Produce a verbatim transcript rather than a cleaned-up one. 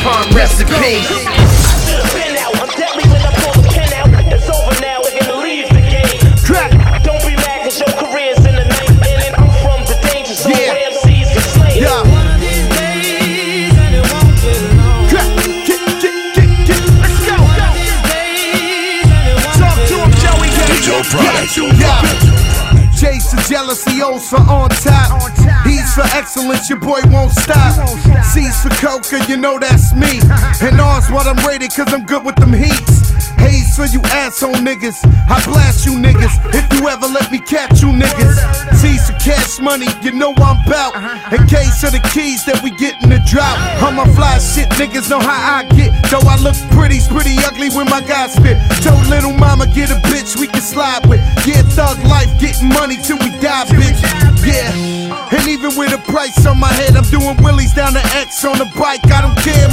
Napalm recipe. Been out, I'm deadly when I pull the pen out. It's over now, we're gonna leave the game. Don't be mad cause your career's in the ninth inning. I'm from the danger zone Yeah. where M Cs get slain. Yeah. One of these days and it won't get long. Get, get, get, get, get. Let's go, One go. of these days and it won't Talk get to him, Joey. Joe Product. Yeah. J's for jealousy, O's for on top. He's for excellence, your boy won't stop. C's for coca, you know that's me. And R's what I'm rated, cause I'm good with them heats. Haze for you asshole niggas, I blast you niggas if you ever let me catch you niggas. C's for cash money, you know I'm bout. In case of the keys that we get in the drought. I'm a fly shit, niggas know how I get. Though I look pretty, pretty ugly when my guy spit. Told little mama get a bitch we can slide with. Yeah, thug life, getting money till we die, bitch. Yeah, and even with a price on my head, I'm doing wheelies down the X on the bike. I don't care.